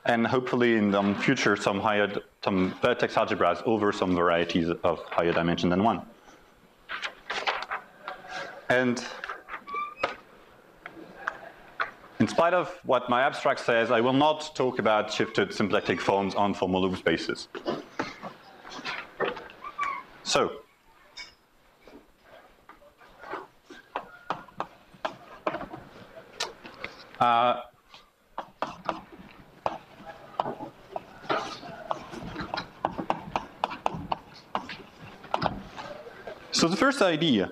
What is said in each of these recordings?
and hopefully in the future some vertex algebras over some varieties of higher dimension than 1. And in spite of what my abstract says, I will not talk about shifted symplectic forms on formal loop spaces. So, so the first idea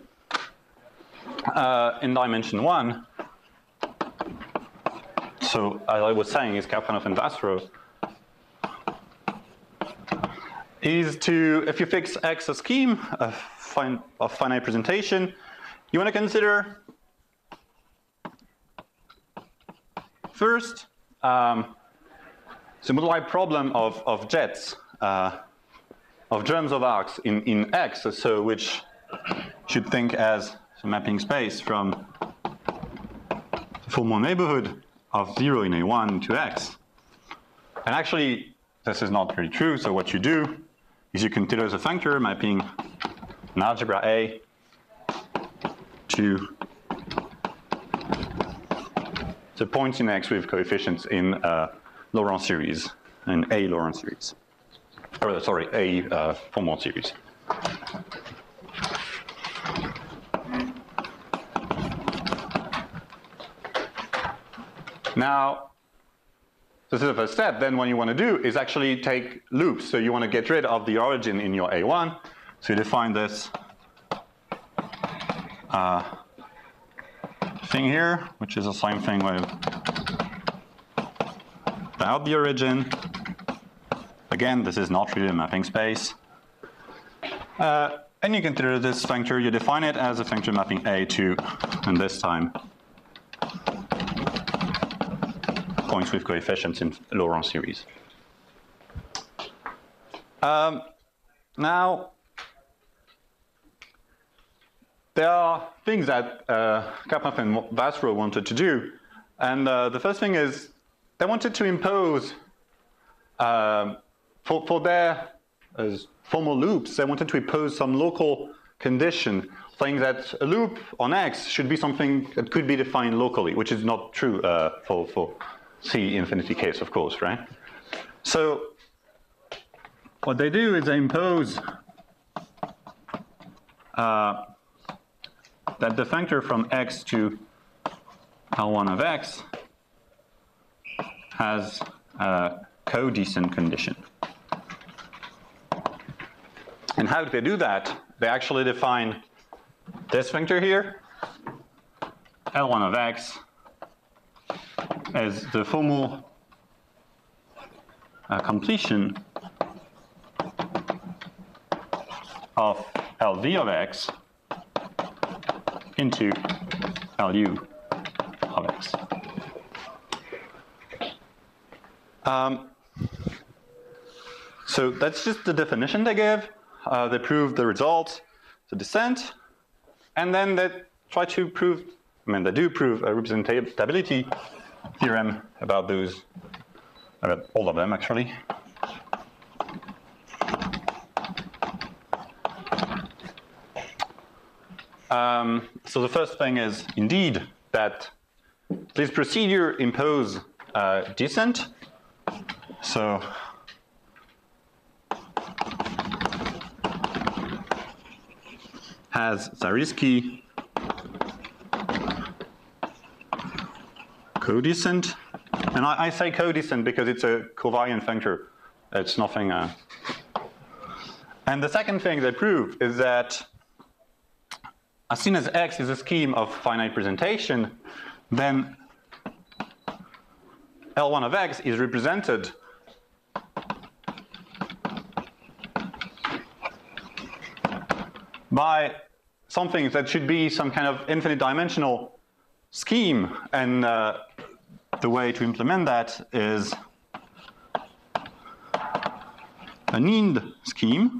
in dimension 1, so as I was saying, is Karpranov and Vasserot, is to, if you fix X a scheme of finite presentation, you want to consider first the moduli problem of jets, of germs of arcs in X, so which should think as a mapping space from the formal neighborhood of 0 in A1 to X. And actually, this is not very true, so what you do is you consider as a functor mapping an algebra A to the points in X with coefficients in Laurent series, an A Laurent series. Or sorry, A formal series. Now, this is the first step. Then what you want to do is actually take loops. So you want to get rid of the origin in your A1. So you define this thing here, which is the same thing without the origin. Again, this is not really a mapping space. And you consider this functor, you define it as a functor mapping A to, and this time, points with coefficients in Laurent series. Now, there are things that Karpranov and Vasserot wanted to do. And the first thing is they wanted to impose, for their formal loops, they wanted to impose some local condition saying that a loop on X should be something that could be defined locally, which is not true for C infinity case, of course, right? So what they do is they impose that the functor from X to L1 of X has a codescent condition. And how do they do that? They actually define this functor here, L1 of X, as the formal completion of LV of X into LU of X. So that's just the definition they give. They prove the result, the descent, and then they try to prove, they do prove a representability theorem about those, about all of them actually. So the first thing is indeed that this procedure impose descent. So has Zariski codescent, and I say codescent because it's a covariant functor. It's nothing. And the second thing they prove is that as soon as X is a scheme of finite presentation, then L1 of X is represented by something that should be some kind of infinite dimensional scheme. And the way to implement that is an IND scheme,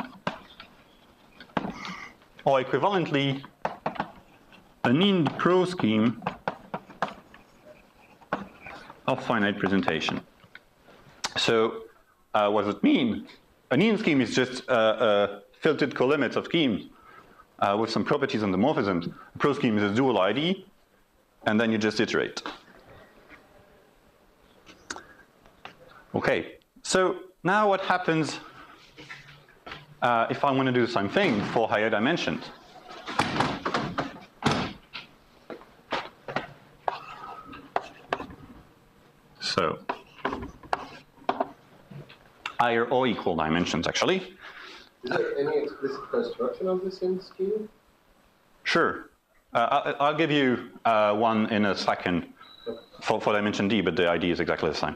or equivalently, an IND pro scheme of finite presentation. So what does it mean? An Ian scheme is just a filtered colimit of schemes with some properties and homomorphisms. A pro scheme is a dual ID, and then you just iterate. Okay, so now what happens if I want to do the same thing for higher dimensions? So higher or equal dimensions, actually. Is there any explicit construction of this in scheme? Sure. I'll give you one in a second for dimension D, but the ID is exactly the same.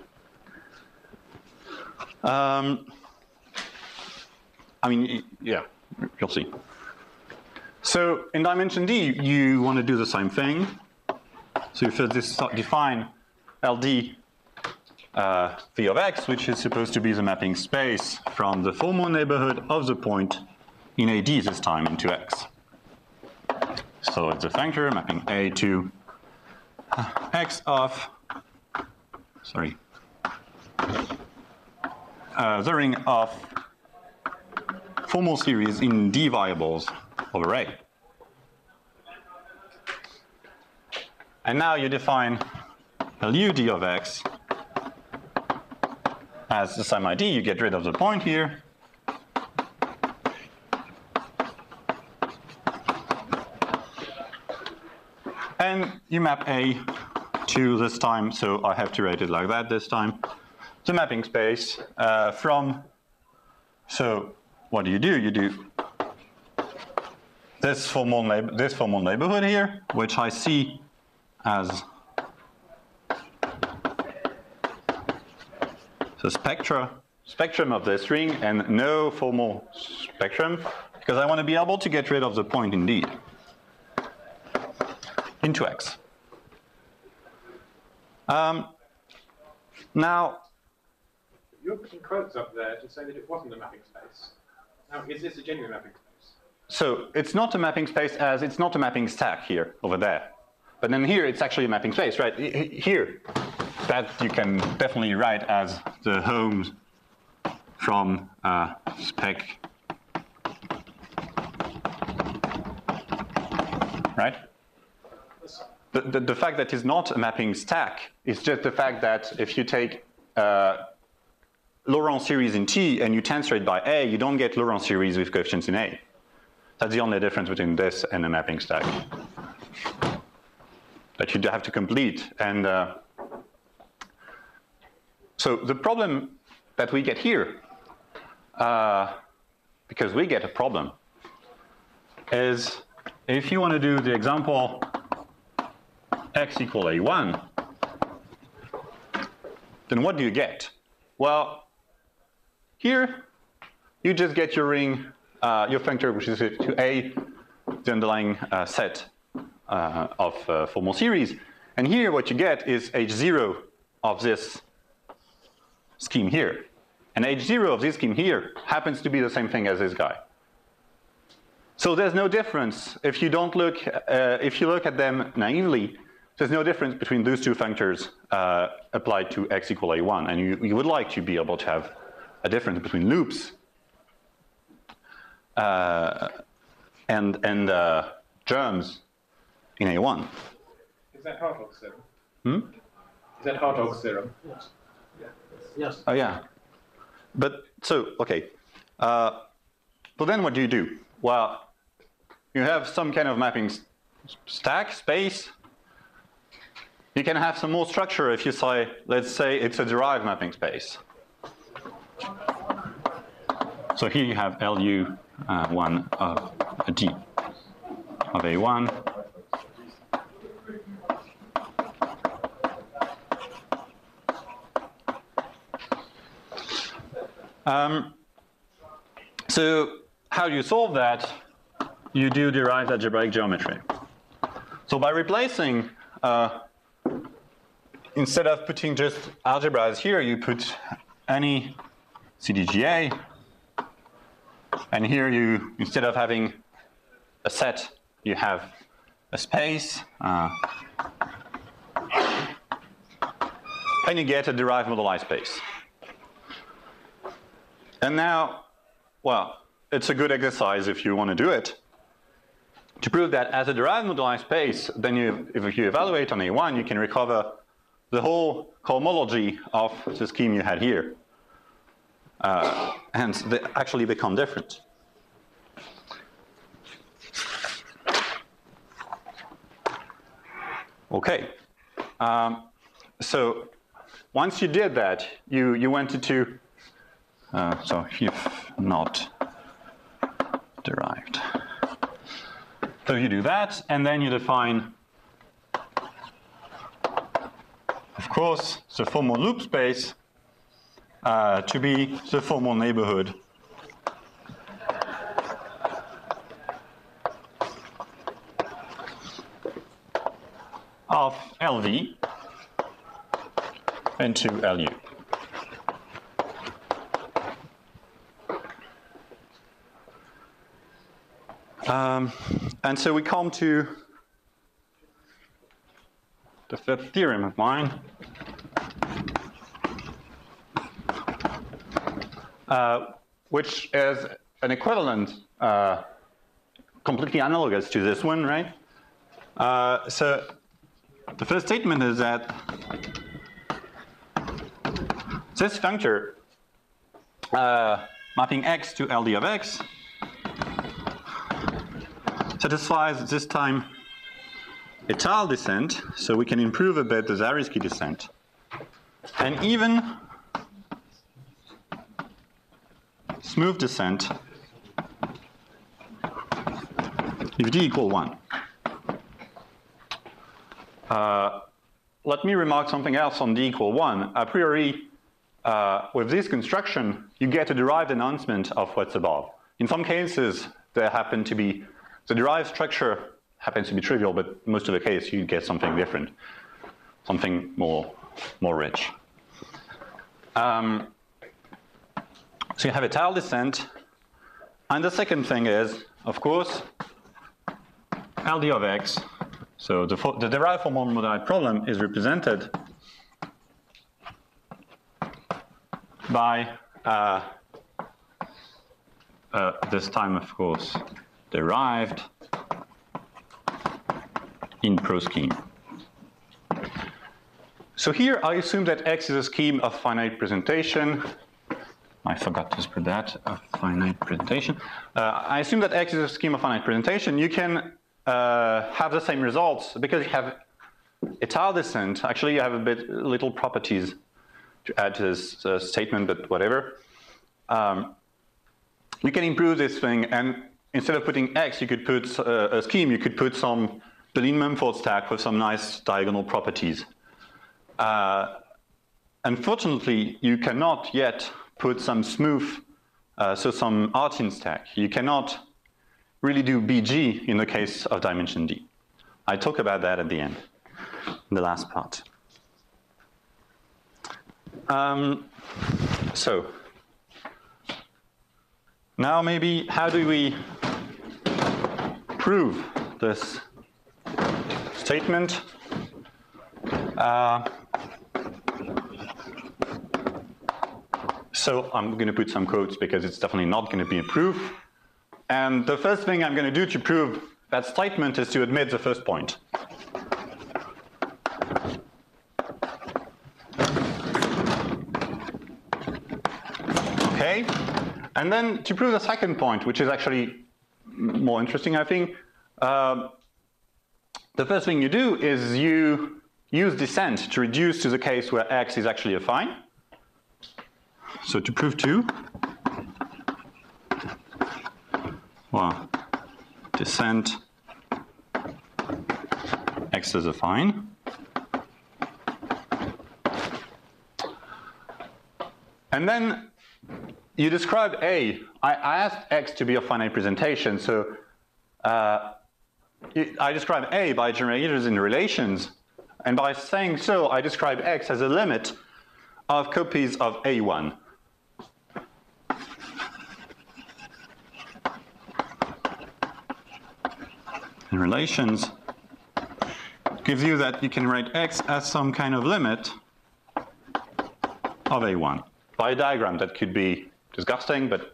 I mean, yeah, you'll see. So in dimension D, you want to do the same thing. So you first define LD V of x, which is supposed to be the mapping space from the formal neighborhood of the point in AD this time into X. So it's a functor mapping A to X of, sorry, the ring of formal series in D variables over A. And now you define LU D of X as the same ID. You get rid of the point here. And you map A to this time, so I have to write it like that this time. The mapping space from, so what do? You do this formal neighborhood here, which I see as the spectrum of this ring and no formal spectrum, because I want to be able to get rid of the point indeed into X. Now, you're putting quotes up there to say that it wasn't a mapping space. Now, is this a genuine mapping space? So it's not a mapping space as it's not a mapping stack here, over there. But then here it's actually a mapping space, right? Here, that you can definitely write as the home from spec, right? The fact that it's not a mapping stack is just the fact that if you take Laurent series in T and you tensor it by A, you don't get Laurent series with coefficients in A. That's the only difference between this and a mapping stack that you have to complete. And so the problem that we get here, because we get a problem, is if you want to do the example x equal A1, then what do you get? Well, here you just get your ring, your functor, which is to A, the underlying set of formal series. And here what you get is H0 of this scheme here. And H0 of this scheme here happens to be the same thing as this guy. So there's no difference if you don't look, if you look at them naively, there's no difference between those two functors applied to x equal A1. And you would like to be able to have a difference between loops and germs in A1. Is that Hartog's theorem? Hmm? Is that Hartog's theorem? Yes. Yes. Oh yeah. But so, okay. So then what do? Well, you have some kind of mapping stack, space. You can have some more structure if you say, let's say it's a derived mapping space. So here you have LU1 of a D of A1. So how do you solve that? You do derived algebraic geometry. So by replacing, instead of putting just algebras here, you put any CDGA. And here you, instead of having a set, you have a space. And you get a derived moduli space. And now, well, it's a good exercise if you want to do it. To prove that as a derived moduli space, then if you evaluate on A1, you can recover the whole cohomology of the scheme you had here. Hence, they actually become different. Okay. So once you did that, you wanted to, so if not derived. So you do that, and then you define, of course, the formal loop space to be the formal neighborhood of LV into LU. And so we come to the third theorem of mine, which is an equivalent, completely analogous to this one, right? So the first statement is that this functor mapping x to LD of x satisfies this time étale descent, so we can improve a bit the Zariski descent. And even smooth descent if d equal 1. Let me remark something else on d equal 1. A priori, with this construction, you get a derived announcement of what's above. In some cases, there happen to be, the derived structure happens to be trivial, but most of the case, you get something different, something more rich. So you have étale descent, and the second thing is, of course, LD of x. So the derived formal moduli problem is represented by this time, of course, derived in pro scheme. So here I assume that X is a scheme of finite presentation. I forgot to spread that, a finite presentation. I assume that X is a scheme of finite presentation. You can have the same results because you have étale descent. Actually, you have little properties to add to this statement, but whatever. You can improve this thing, and instead of putting X, you could put a scheme. You could put some Berlin-Mumford stack with some nice diagonal properties. Unfortunately, you cannot yet put some smooth, so some Artin stack. You cannot really do BG in the case of dimension D. I talk about that at the end, in the last part. So now maybe how do we prove this statement? So I'm going to put some quotes because it's definitely not going to be a proof. And the first thing I'm going to do to prove that statement is to admit the first point. Okay, and then to prove the second point, which is actually more interesting, I think, the first thing you do is you use descent to reduce to the case where X is actually affine. So to prove 2, well, descent X is affine. And then you describe A. I asked X to be a finite presentation, so I describe A by generators in relations, and by saying so, I describe X as a limit of copies of A1. In relations gives you that you can write X as some kind of limit of A1 by a diagram that could be disgusting, but.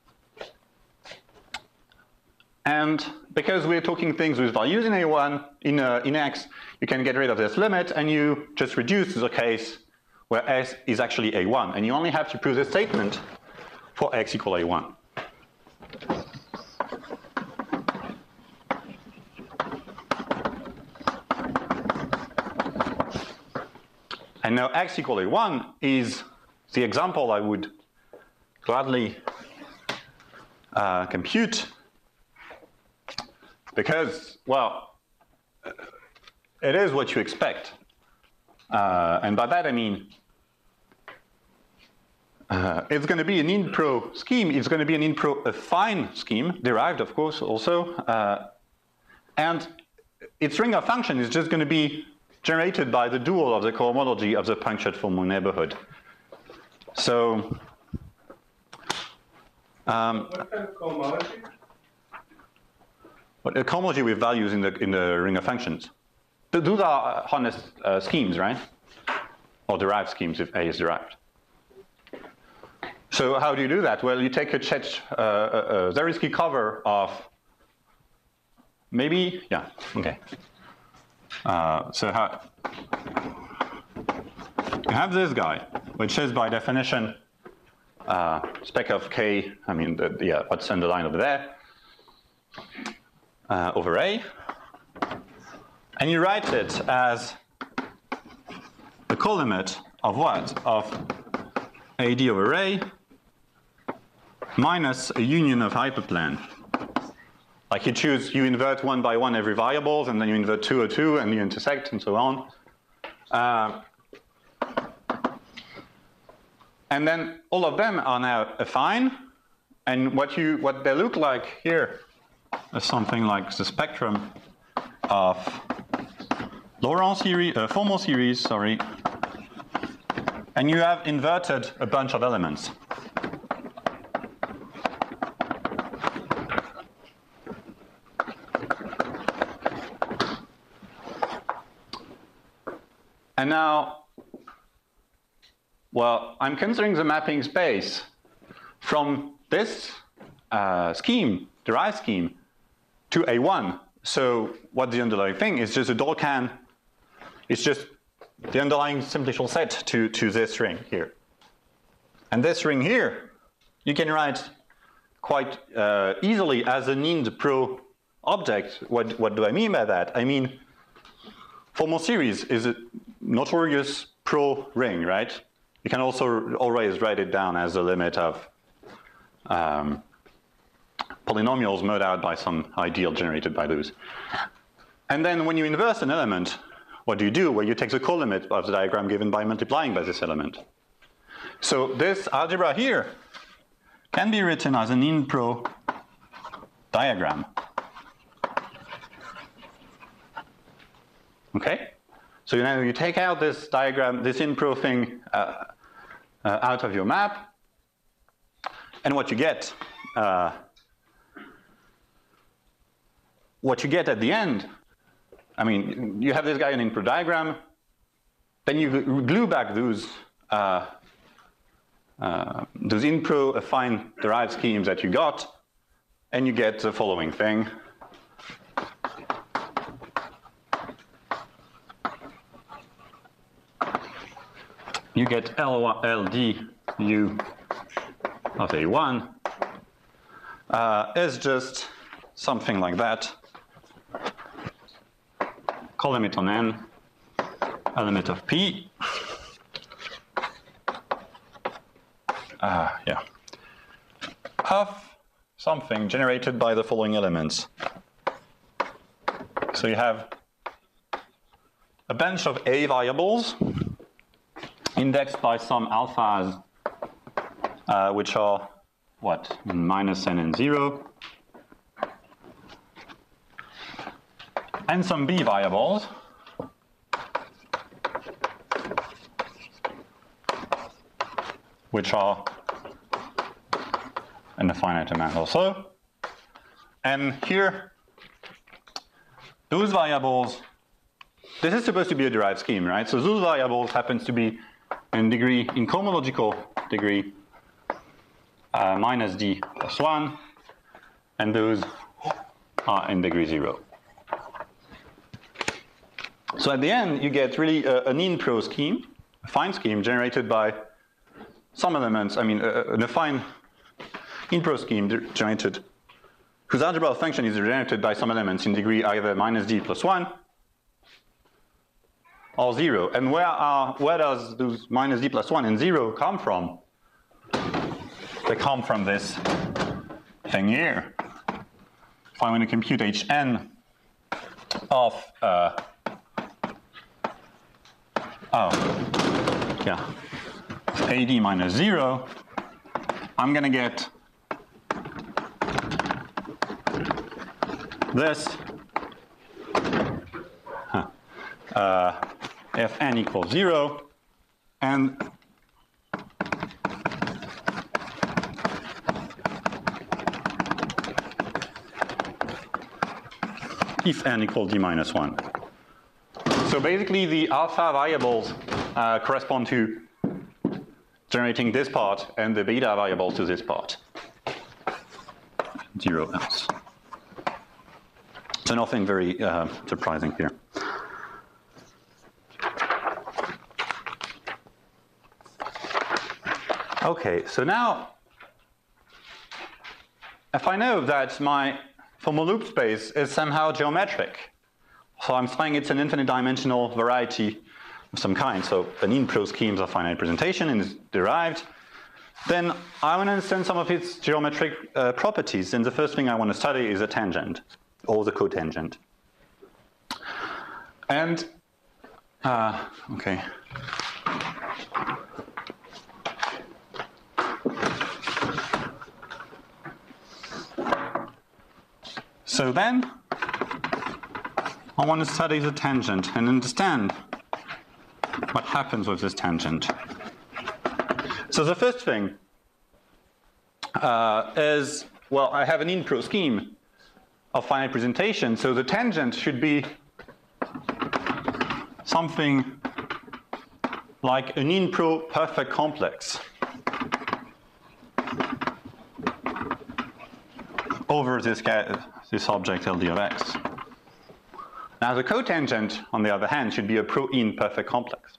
And because we're talking things with values in A1, in X, you can get rid of this limit, and you just reduce to the case where S is actually A1. And you only have to prove this statement for X equal A1. And now X equal A1 is the example I would gladly compute. Because, well, it is what you expect. And by that I mean, it's going to be an in-pro scheme. It's going to be an in-pro affine scheme, derived, of course, also. And its ring of function is just going to be generated by the dual of the cohomology of the punctured formal neighborhood. So, what kind of cohomology? But a cohomology with values in the ring of functions. Those are honest schemes, right? Or derived schemes if A is derived. So how do you do that? Well, you take a Zariski cover of maybe, yeah, okay. So you have this guy, which is by definition spec of K, I mean, what's underlined over there. Over A, and you write it as the colimit of what? Of AD over A minus a union of hyperplane. Like you invert one by one every variables, and then you invert two or two, and you intersect, and so on. And then all of them are now affine, and what they look like here is something like the spectrum of Laurent series, formal series, sorry, and you have inverted a bunch of elements. And now, well, I'm considering the mapping space from this scheme, derived scheme, to A1. So what the underlying thing is just a Dolcan, it's just the underlying simplicial set to this ring here. And this ring here, you can write quite easily as an int-pro object. What do I mean by that? I mean, formal series is a notorious pro ring, right? You can also always write it down as a limit of polynomials mowed out by some ideal generated by those. And then when you inverse an element, what do you do? Well, you take the colimit of the diagram given by multiplying by this element. So this algebra here can be written as an in-pro diagram. Okay? So now you take out this diagram, this in-pro thing out of your map, and what you get at the end, I mean, you have this guy in in-pro diagram, then you glue back those in-pro affine derived schemes that you got, and you get the following thing. You get LD U of A1 is just something like that. Colimit on N, element of P. Yeah. Of something generated by the following elements. So you have a bunch of A variables indexed by some alphas, which are what? Minus n and 0. And some B variables, which are in a finite amount also. And here, those variables, this is supposed to be a derived scheme, right? So those variables happens to be in cohomological degree minus d plus 1, and those are in degree 0. So at the end, you get really an in-pro scheme, a fine scheme generated by some elements, an affine in-pro scheme generated, whose algebra function is generated by some elements in degree either minus d plus 1 or 0. And where does those minus d plus 1 and 0 come from? They come from this thing here. If I want to compute Hn of AD minus 0, I'm going to get this Fn equals 0, and if n equals d minus 1. So basically the alpha variables correspond to generating this part, and the beta variables to this part. 0 else. So nothing very surprising here. Okay, so now if I know that my formal loop space is somehow geometric, so I'm saying it's an infinite dimensional variety of some kind, so an in-pro schemes of finite representation and is derived, then I want to understand some of its geometric properties, and the first thing I want to study is a tangent, or the cotangent. And, okay. So then, I want to study the tangent and understand what happens with this tangent. So the first thing is, well, I have an in-pro scheme of finite representation, so the tangent should be something like an in-pro perfect complex over this object LD of x. Now the cotangent, on the other hand, should be a pro-in perfect complex.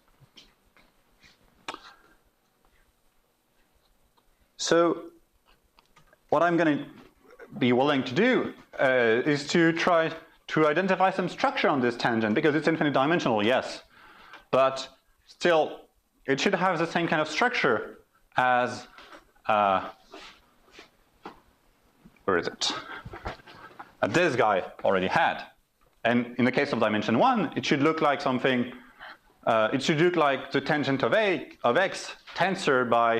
So what I'm going to be willing to do is to try to identify some structure on this tangent, because it's infinite dimensional, yes, but still it should have the same kind of structure as where is it? This guy already had. And in the case of dimension 1, it should look like something, it should look like the tangent of x tensor by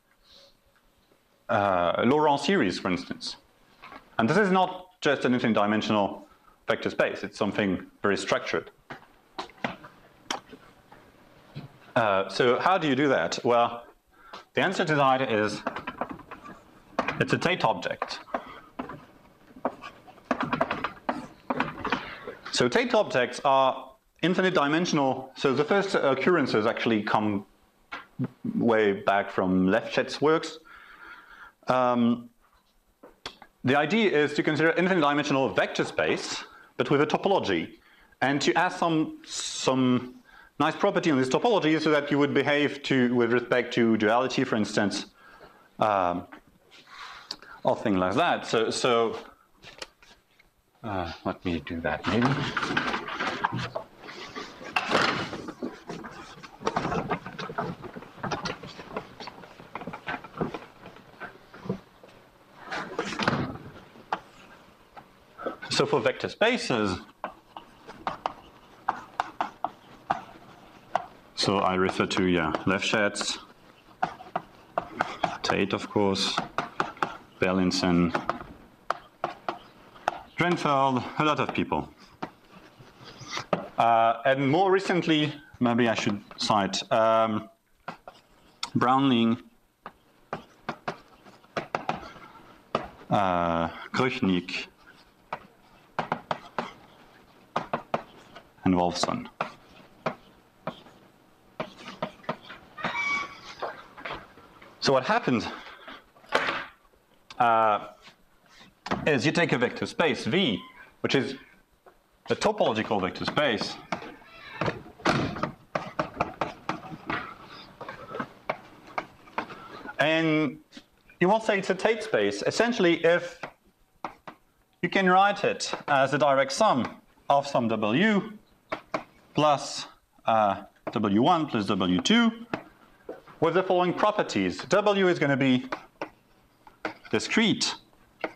Laurent series, for instance. And this is not just an infinite dimensional vector space, it's something very structured. So how do you do that? Well, the answer to that is it's a Tate object. So Tate objects are infinite dimensional. So the first occurrences actually come way back from Lefschetz works. The idea is to consider infinite dimensional vector space, but with a topology, and to add some nice property on this topology so that you would behave with respect to duality, for instance, or things like that. So let me do that maybe. So for vector spaces, so I refer to Lefschetz, Tate, of course, Berlinson, Drenfeld, a lot of people. And more recently, maybe I should cite Brownling, Kröchnik, and Wolfson. So what happens is you take a vector space V, which is a topological vector space, and you will say it's a Tate space. Essentially, if you can write it as a direct sum of some W plus W1 plus W2 with the following properties. W is going to be discrete.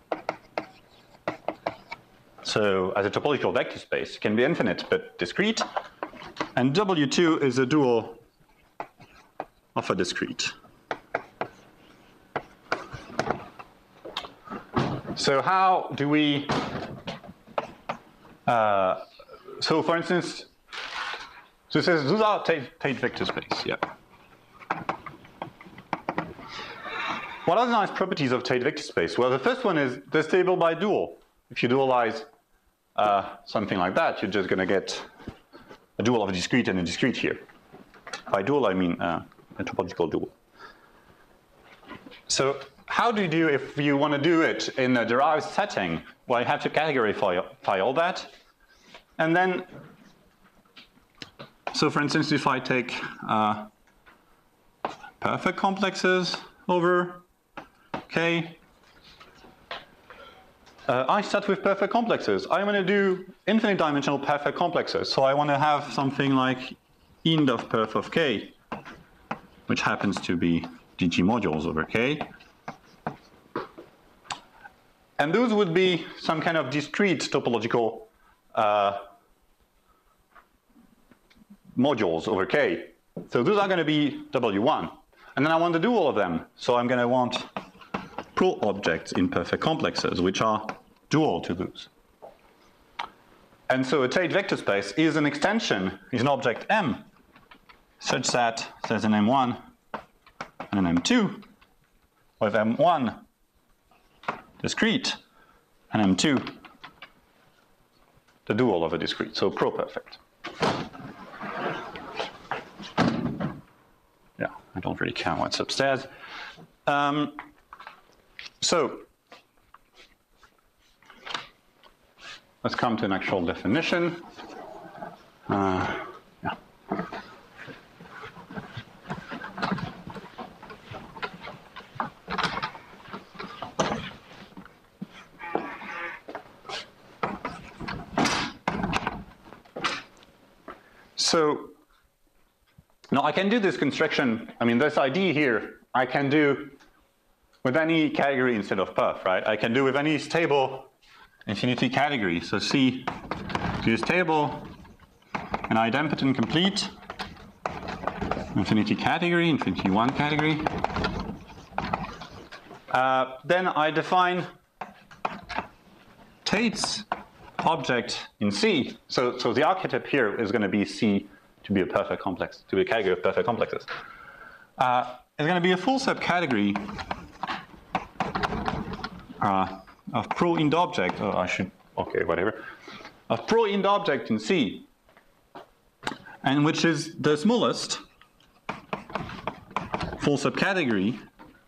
So as a topological vector space, it can be infinite but discrete. And W2 is a dual of a discrete. So how do we, so for instance, so it says those are Tate vector space, yeah. What are the nice properties of Tate vector space? Well, the first one is they're stable by dual. If you dualize something like that, you're just going to get a dual of a discrete and a discrete here. By dual, I mean a topological dual. So how do you do if you want to do it in a derived setting? Well, you have to categorify all that. And then, so for instance, if I take perfect complexes over K, I start with perfect complexes. I want to do infinite dimensional perfect complexes. So I want to have something like ind of perf of K, which happens to be DG modules over K. And those would be some kind of discrete topological modules over K. So those are going to be W1. And then I want to do all of them. So I'm going to want pro objects in perfect complexes, which are dual to those. And so a Tate vector space is an extension, is an object M, such that there's an M1 and an M2, with M1 discrete and M2 the dual of a discrete, so pro-perfect. Yeah, I don't really care what's upstairs. So let's come to an actual definition. Yeah. So now I can do this construction, I mean this idea here, I can do with any category instead of perf, right? I can do with any stable infinity category. So C to stable, an idempotent complete, infinity category, infinity one category. Then I define Tate's object in C. So the archetype here is going to be C to be a perfect complex, to be a category of perfect complexes. It's going to be a full subcategory of pro-ind object, or I should, okay, whatever, of pro-ind object in C, and which is the smallest full subcategory,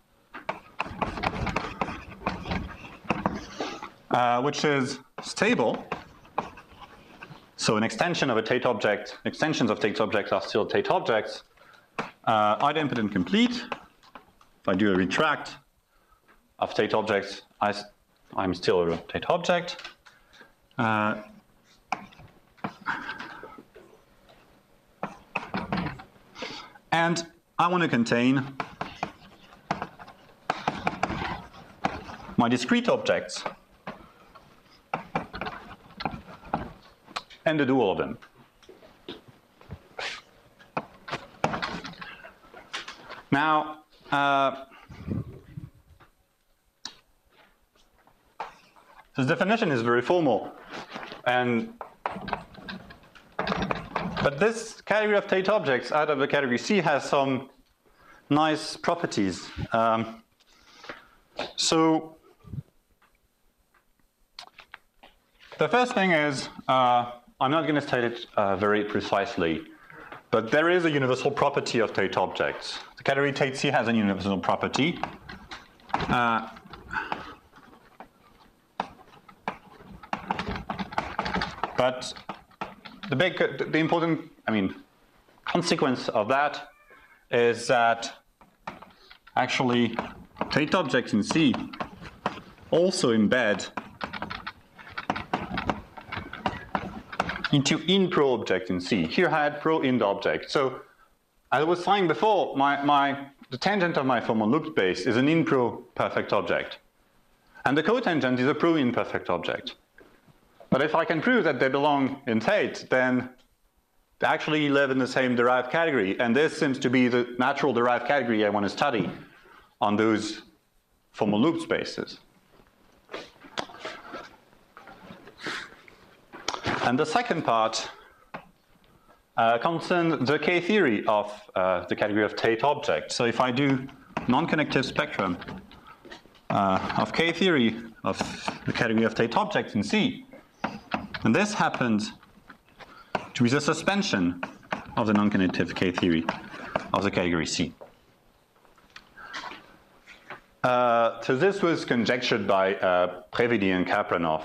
which is stable. So an extension of a Tate object, extensions of Tate objects are still Tate objects. Idempotent complete. If I do a retract of Tate objects, I'm still a Tate object. And I want to contain my discrete objects and the dual of them. Now, this definition is very formal, but this category of Tate objects out of the category C has some nice properties. So the first thing is, I'm not going to state it very precisely, but there is a universal property of Tate objects. The category Tate C has a universal property. But the important, consequence of that is that actually Tate objects in C also embed into in-pro object in C. Here I had pro-ind object. So as I was saying before, the tangent of my formal loop space is an in-pro perfect object. And the cotangent is a pro-in perfect object. But if I can prove that they belong in Tate, then they actually live in the same derived category. And this seems to be the natural derived category I want to study on those formal loop spaces. And the second part concerns the K-theory of the category of Tate objects. So if I do non-connective spectrum of K-theory of the category of Tate objects in C, and this happens to be the suspension of the non-connective K-theory of the category C. So this was conjectured by Previdi and Kapranoff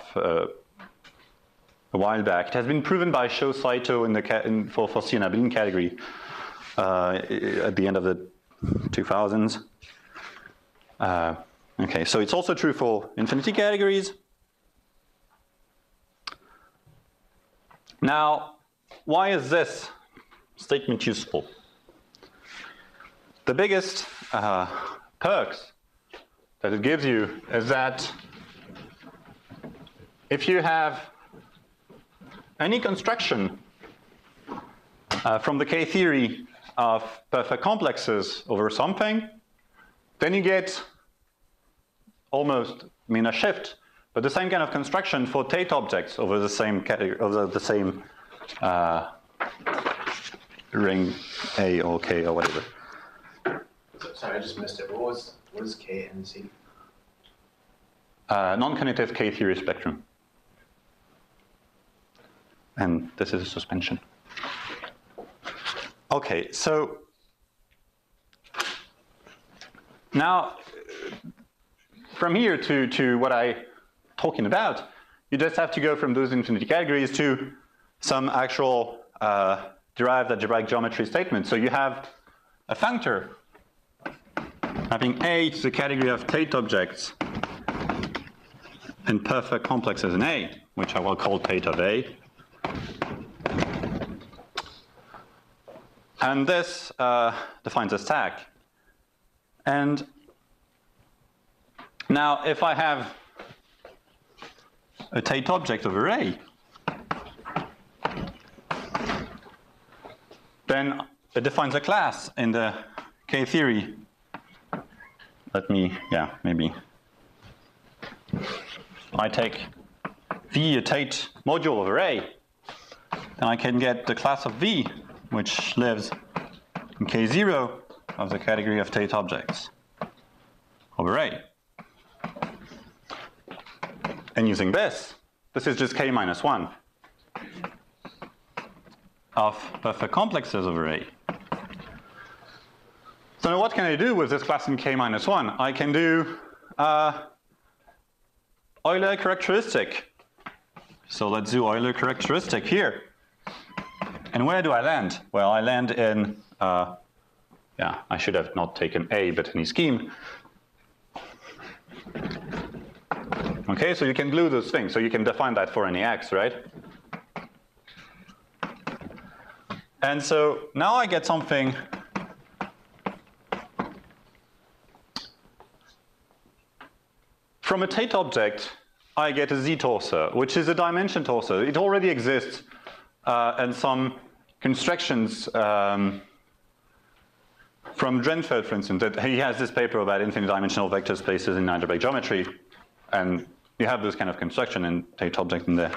a while back. It has been proven by Shou Saito for C and abelian category at the end of the 2000s. Okay, so it's also true for infinity categories. Now, why is this statement useful? The biggest perks that it gives you is that if you have any construction from the K-theory of perfect complexes over something, then you get almost, a shift, but the same kind of construction for Tate objects over the same category, over the same ring A or K or whatever. Sorry, I just missed it. What is K and C? Non-connective K-theory spectrum. And this is a suspension. Okay, so now from here to what I'm talking about, you just have to go from those infinity categories to some actual derived algebraic geometry statement. So you have a functor mapping A to the category of Tate objects and perfect complexes in A, which I will call Tate of A. And this defines a stack. And now if I have a Tate object over A, then it defines a class in the K-theory. Let me, maybe. I take V, a Tate module over A, then I can get the class of V, which lives in K0 of the category of Tate objects over A. And using this is just K minus 1 of perfect complexes over A. So now what can I do with this class in K minus 1? I can do Euler characteristic. So let's do Euler characteristic here. And where do I land? Well, I land in, I should have not taken A, but any scheme. Okay, so you can glue those things. So you can define that for any x, right? And so now I get something from a Tate object. I get a z-torsor, which is a dimension torsor. It already exists in some constructions from Drenfeld, for instance. That he has this paper about infinite dimensional vector spaces in algebraic geometry, and you have this kind of construction in Tate object in there.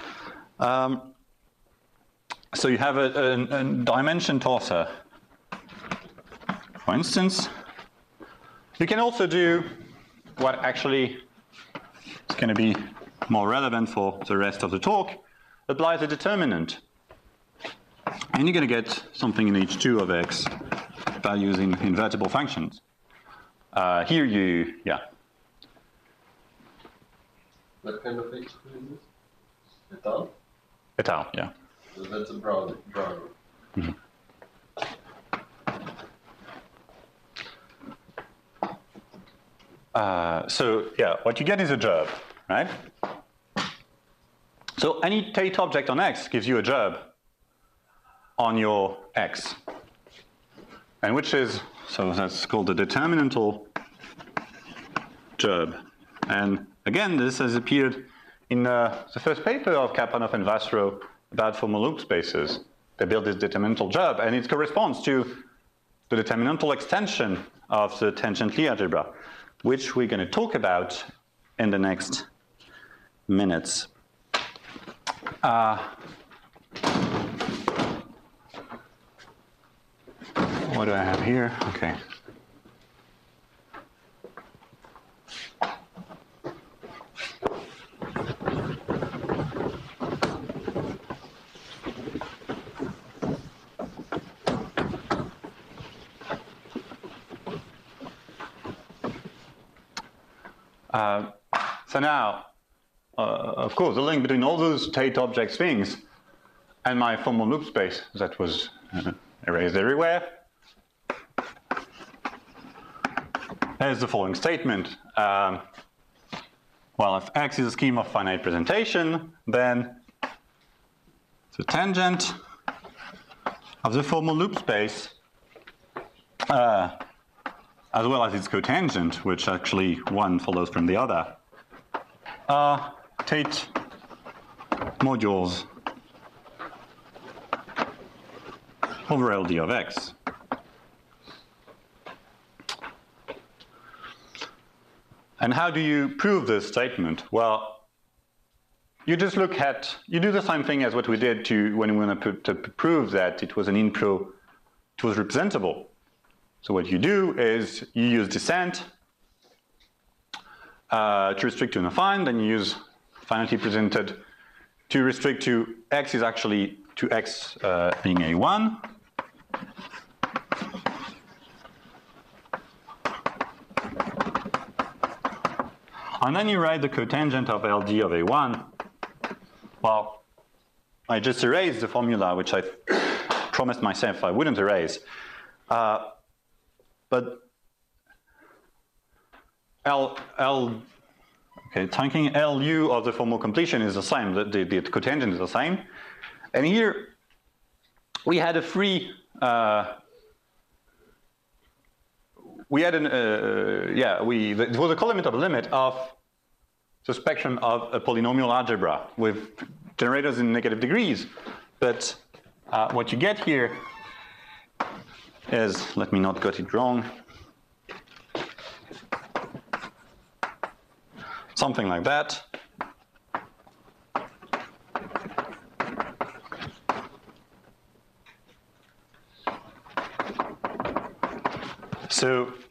So you have a dimension torsor, for instance. You can also do what actually is going to be more relevant for the rest of the talk, applies a determinant. And you're going to get something in H2 of x by using invertible functions. Here you, What kind of H2 is this? Metal? et al. Yeah. So that's a broad group. Mm-hmm. So yeah, what you get is a gerb, right? So any Tate object on X gives you a gerb on your X, and which is, so that's called the determinantal gerb. And again, this has appeared in the first paper of Kapanov and Vasro about formal loop spaces. They built this determinantal gerb, and it corresponds to the determinantal extension of the tangent Lie algebra, which we're going to talk about in the next minutes. What do I have here? Okay. So now, of course, the link between all those Tate objects things and my formal loop space that was erased everywhere. There's the following statement. Well, if X is a scheme of finite presentation, then the tangent of the formal loop space, as well as its cotangent, which actually one follows from the other, are Tate modules over LD of X. And how do you prove this statement? Well, you just look at, you do the same thing as what we did when we want to prove that it was an in-pro, it was representable. So what you do is you use descent to restrict to an affine, then you use finitely presented to restrict to X is actually to X being A1. And then you write the cotangent of LD of A1. Well, I just erased the formula, which I promised myself I wouldn't erase. But taking LU of the formal completion is the same. The cotangent is the same. And here we had a free. It was a colimit limit of the spectrum of a polynomial algebra with generators in negative degrees. But what you get here is, let me not get it wrong, something like that. So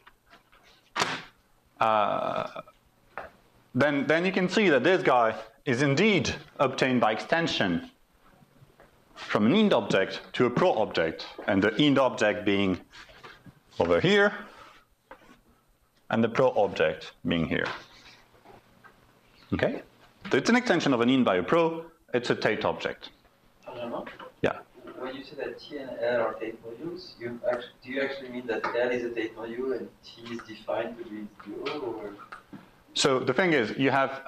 then you can see that this guy is indeed obtained by extension from an int object to a pro object, and the int object being over here, and the pro object being here. Okay? So it's an extension of an int by a pro, it's a Tate object. Yeah. When you say that T and L are Tate modules, do you actually mean that L is a Tate module and T is defined to be dual, or? So the thing is, you have,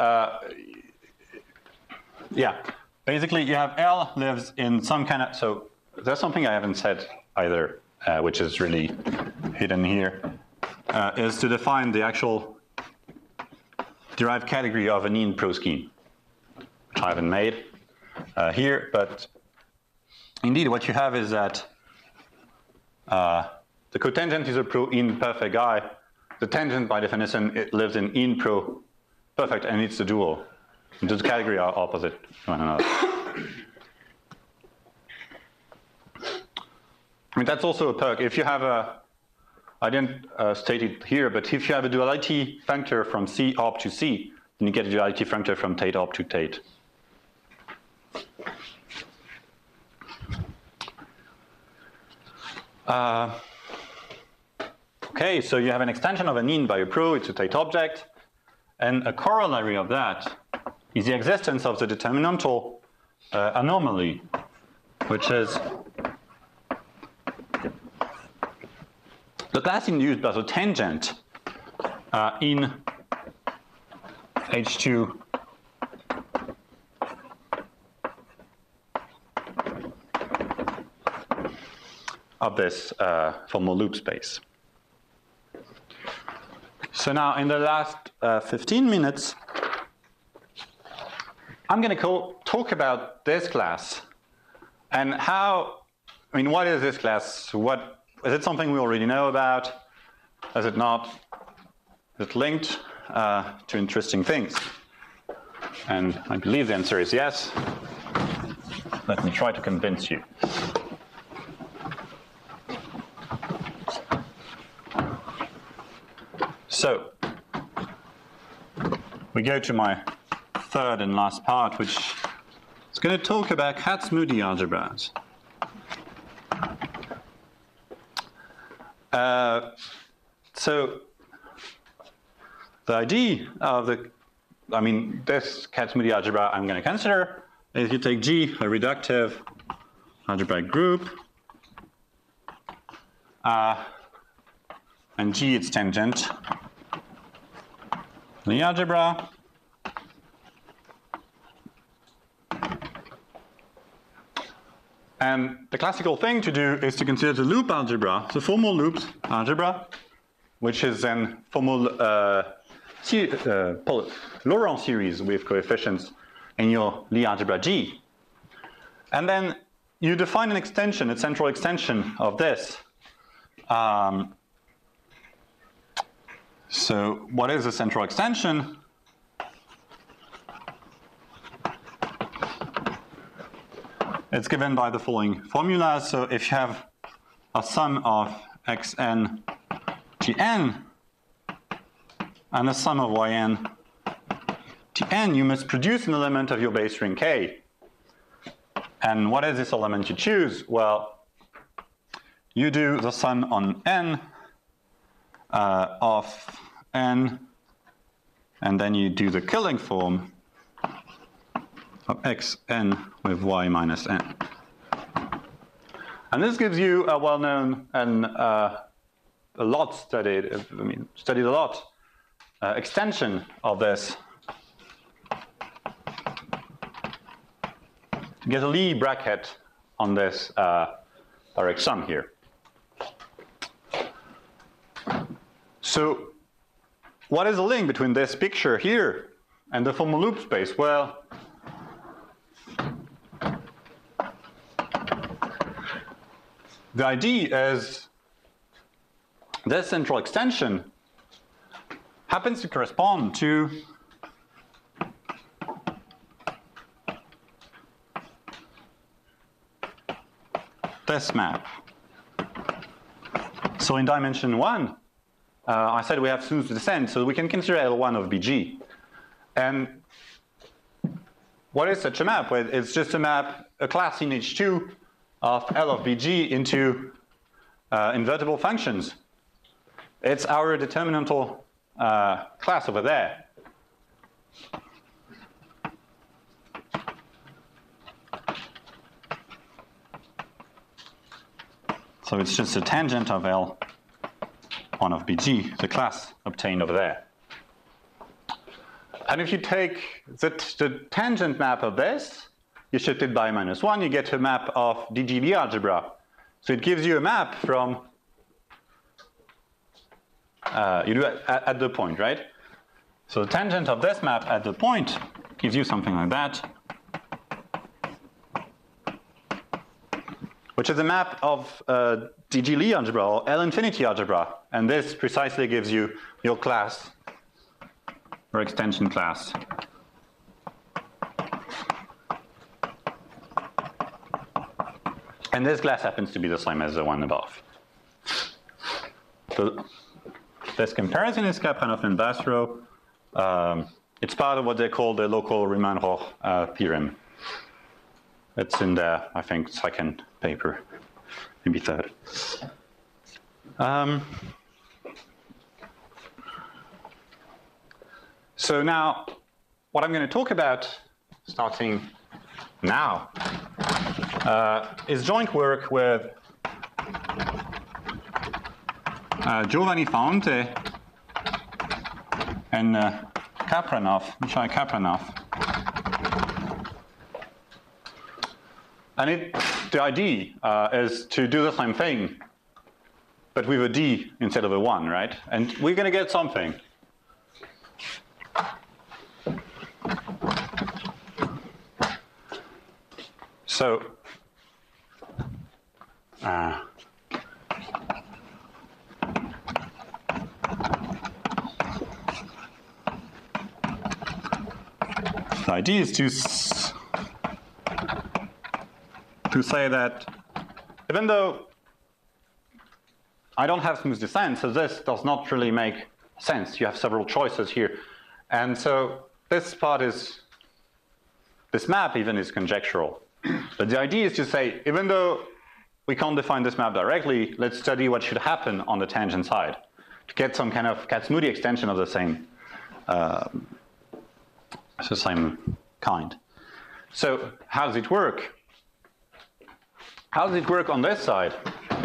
basically you have L lives in some kind of, so there's something I haven't said either, which is really hidden here, is to define the actual derived category of an in-pro scheme, which I haven't made here, but indeed what you have is that the cotangent is a pro in perfect guy. The tangent, by definition, it lives in pro perfect, and it's a dual. And those categories are opposite to one another. I mean, that's also a perk. If you have I didn't state it here, but if you have a duality functor from C op to C, then you get a duality functor from Tate op to Tate. Okay, so you have an extension of an int by a pro, it's a Tate object, and a corollary of that is the existence of the determinantal anomaly, which is the class induced by the tangent in H2 of this formal loop space. So now in the last 15 minutes, I'm going to talk about this class and how, I mean, what is this class? What, is it something we already know about? Is it not? Is it linked to interesting things? And I believe the answer is yes. Let me try to convince you. So, we go to my third and last part, which is going to talk about Kac-Moody algebras. So, the idea of this Kac-Moody algebra I'm going to consider is you take G, a reductive algebraic group, and G its tangent, the algebra, and the classical thing to do is to consider the loop algebra, the formal loop algebra, which is then formal Laurent series with coefficients in your Lie algebra G. And then you define an extension, a central extension of this. So what is a central extension? It's given by the following formula. So if you have a sum of xn tn and a sum of yn tn, you must produce an element of your base ring K. And what is this element you choose? Well, you do the sum on n of n, and then you do the killing form of xn with y minus n. And this gives you a well-known and a lot studied, studied a lot, extension of this to get a Lie bracket on this direct sum here. So what is the link between this picture here and the formal loop space? Well, the idea is this central extension happens to correspond to this map. So in dimension 1, I said we have smooth descent, so we can consider L1 of BG. And what is such a map? Well, it's just a map, a class in H2 of L of BG into invertible functions. It's our determinantal class over there. So it's just a tangent of L1 of BG, the class obtained over there. And if you take the tangent map of this, you shift it by -1, you get a map of DG Lie algebra. So it gives you a map from, you do it at the point, right? So the tangent of this map at the point gives you something like that, which is a map of DG Lie algebra or L infinity algebra. And this precisely gives you your class or extension class. And this class happens to be the same as the one above. So this comparison is Kapranoff and Basro. It's part of what they call the local Riemann-Roch theorem. It's in the, I think, second paper, maybe third. So now, what I'm going to talk about, starting now is joint work with Giovanni Faonte and Mishai Kapranov. And the idea is to do the same thing, but with a D instead of a 1, right? And we're going to get something. So, the idea is to say that even though I don't have smooth descent, so this does not really make sense. You have several choices here. And so this part is, this map even is conjectural. But the idea is to say, even though we can't define this map directly, let's study what should happen on the tangent side to get some kind of Kac-Moody extension of the same kind. So how does it work? How does it work on this side?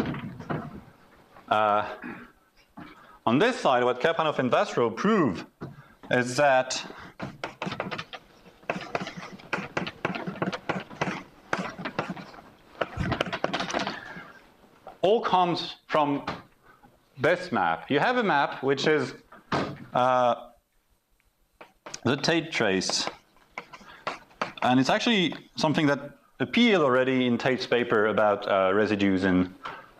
On this side, what Karpanov and Vasro prove is that all comes from this map. You have a map which is the Tate trace. And it's actually something that appeared already in Tate's paper about residues and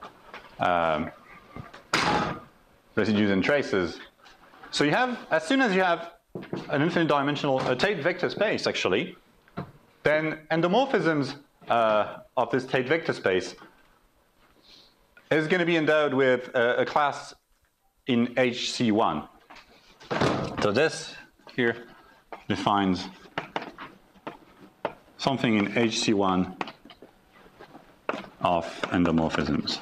traces. So you have, as soon as you have an infinite dimensional, a Tate vector space actually, then endomorphisms of this Tate vector space is going to be endowed with a class in HC1. So this here defines something in HC1 of endomorphisms.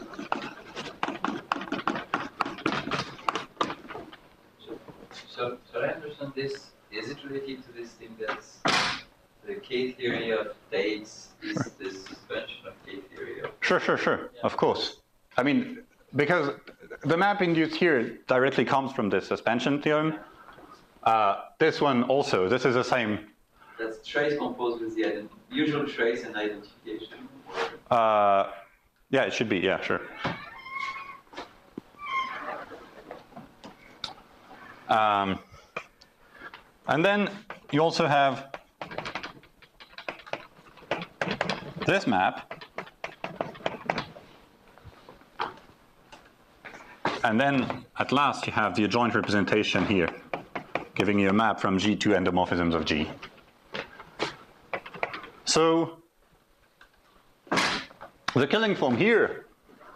So I understand this. Is it related to this thing that's the K-theory of Tate's is this suspension of K-theory of... Sure. Yeah. Of course. I mean, because the map induced here directly comes from this suspension theorem. This one also, this is the same. That's trace composed with the usual trace and identification. Yeah, it should be, yeah, sure. And then you also have this map. And then at last you have the adjoint representation here, giving you a map from G to endomorphisms of G. So the killing form here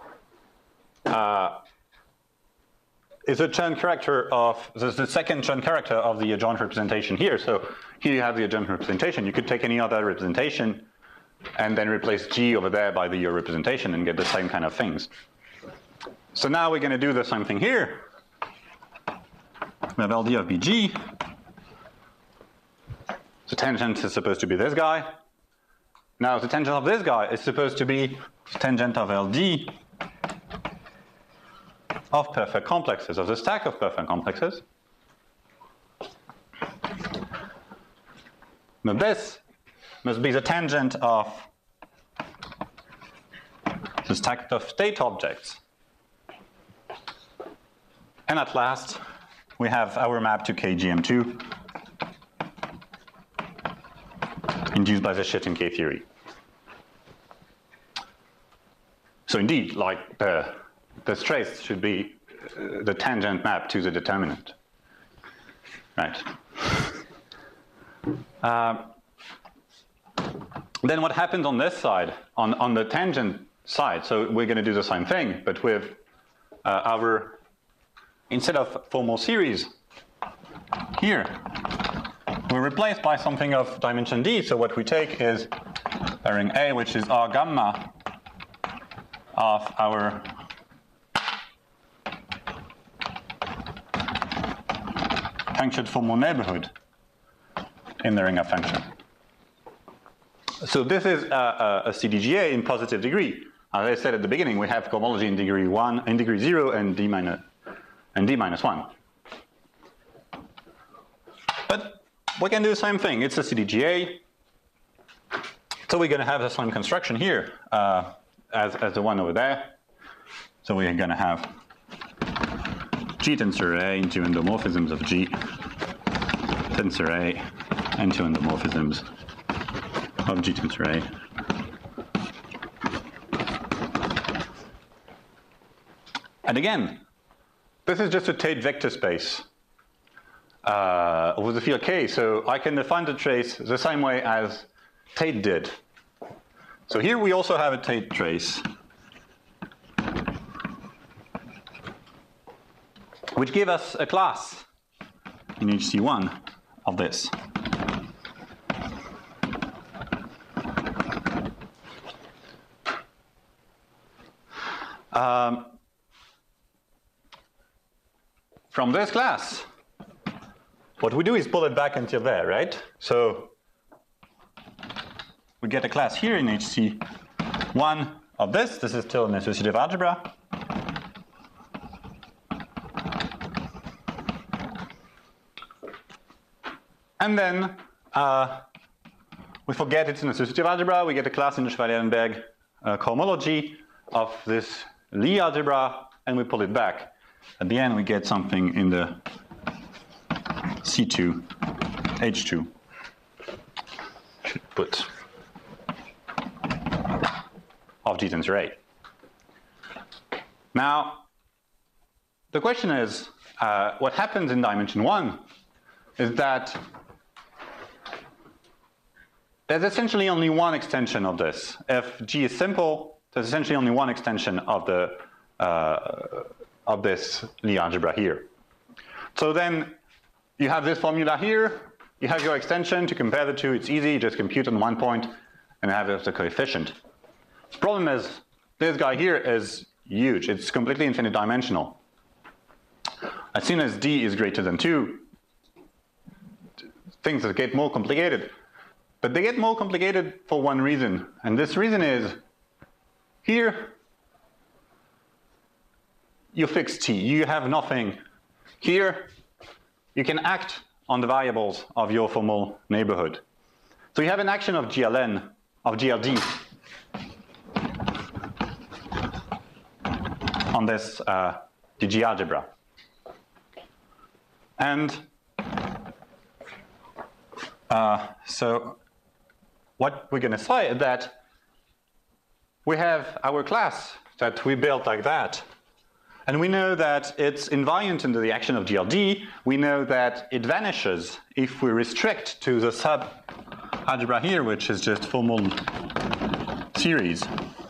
is a Chern character of, this is the second Chern character of the adjoint representation here. So here you have the adjoint representation. You could take any other representation and then replace G over there by your representation and get the same kind of things. So now we're going to do the same thing here. We have LD of BG. The tangent is supposed to be this guy. Now the tangent of this guy is supposed to be the tangent of LD of perfect complexes, of the stack of perfect complexes. Now this must be the tangent of the stack of state objects. And at last, we have our map to KGM2 induced by the shift in K-theory. So indeed, like the trace should be the tangent map to the determinant, right? Then what happens on this side, on the tangent side? So we're going to do the same thing, but with our, instead of formal series here, we're replaced by something of dimension D. So what we take is a ring A, which is R gamma of our punctured formal neighborhood in the ring of function. So this is a CDGA in positive degree. As I said at the beginning, we have cohomology in degree 1, in degree 0, and d minus 1. But we can do the same thing. It's a CDGA. So we're going to have the same construction here as the one over there. So we're going to have G tensor A into endomorphisms of G tensor A into endomorphisms of G tensor A. And again, this is just a Tate vector space with the field K, so I can define the trace the same way as Tate did. So here we also have a Tate trace, which give us a class in HC1 of this. From this class, what we do is pull it back until there, right? So we get a class here in HC1 of this. This is still an associative algebra. And then we forget it's an associative algebra. We get a class in the Schwarzschild-Ehrenberg cohomology of this Lie algebra, and we pull it back. At the end, we get something in the C2, H2. Should put of G tensor A. Now, the question is, what happens in dimension 1 is that there's essentially only one extension of this. If G is simple, there's essentially only one extension of the of this Lie algebra here. So then you have this formula here, you have your extension. To compare the two, it's easy, you just compute on one point and have the coefficient. The problem is this guy here is huge, it's completely infinite dimensional. As soon as D is greater than 2, things get more complicated. But they get more complicated for one reason, and this reason is here you fix T, you have nothing. Here you can act on the variables of your formal neighborhood. So you have an action of GLN, of GLD on this DG algebra. And so what we're going to say is that we have our class that we built like that. And we know that it's invariant under the action of GLD. We know that it vanishes if we restrict to the sub-algebra here, which is just formal series.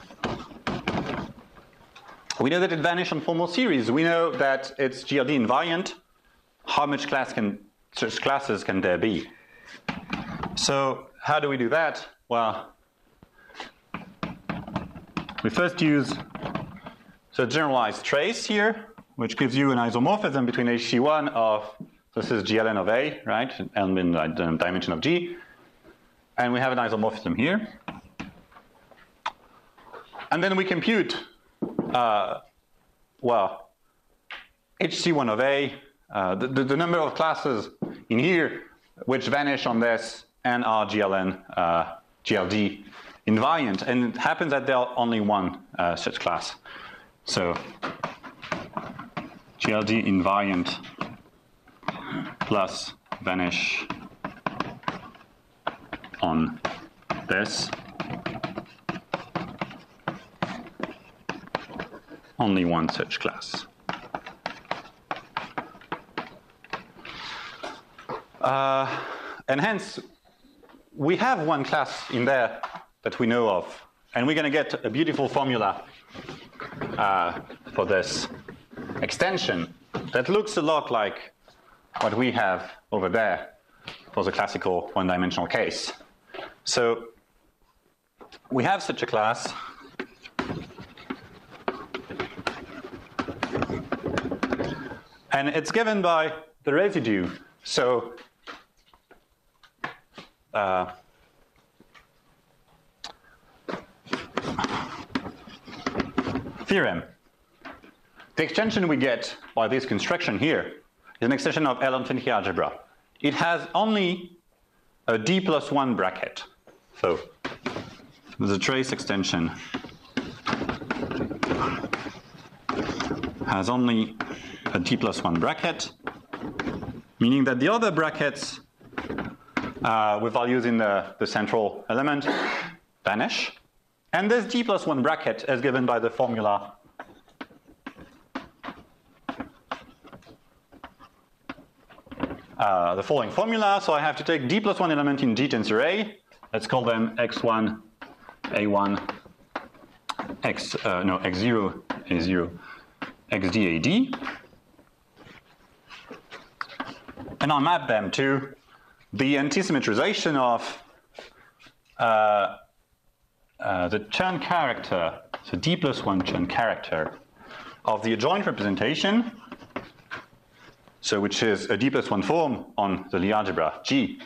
We know that it vanishes on formal series. We know that it's GLD invariant. How much such classes can there be? So how do we do that? Well, we first use the generalized trace here, which gives you an isomorphism between HC1 of, this is GLN of A, right? And in the dimension of G. And we have an isomorphism here. And then we compute, well, HC1 of A, the number of classes in here which vanish on this and are GLN, GLD invariant. And it happens that there are only one such class. So GLD invariant plus vanish on this. Only one such class. And hence, we have one class in there that we know of. And we're going to get a beautiful formula for this extension that looks a lot like what we have over there for the classical one-dimensional case. So we have such a class. And it's given by the residue. So theorem. The extension we get by this construction here is an extension of L-infinity algebra. It has only a d plus 1 bracket. So the trace extension has only a d plus 1 bracket, meaning that the other brackets with values in the central element vanish. And this d plus 1 bracket is given by the formula the following formula. So I have to take d plus 1 element in G tensor A. Let's call them x1, a1, x0, a0, xd, ad. And I'll map them to the antisymmetrization of the Chern character, so d plus 1 Chern character of the adjoint representation, so which is a d plus 1 form on the Lie algebra G.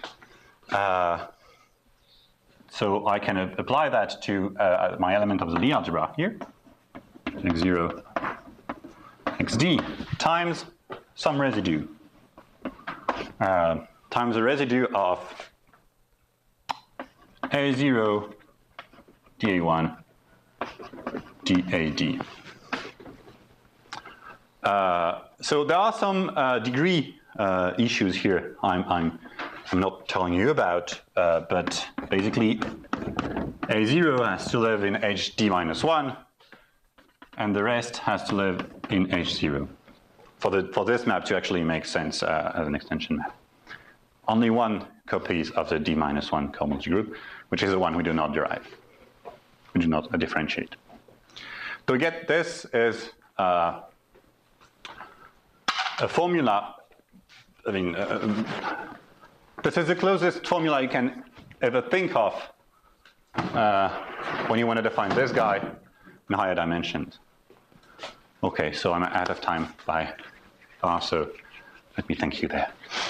So I can apply that to my element of the Lie algebra here, x0, xd, times some residue, times the residue of a0, da1, dad. So there are some degree issues here I'm not telling you about, but basically a0 has to live in hd minus 1, and the rest has to live in h0 for this map to actually make sense as an extension map. Only one copies of the d minus 1 cohomology group, which is the one we do not derive, we do not differentiate. To get this is a formula. I mean, this is the closest formula you can ever think of when you want to define this guy in higher dimensions. Okay, so I'm out of time by far, so let me thank you there.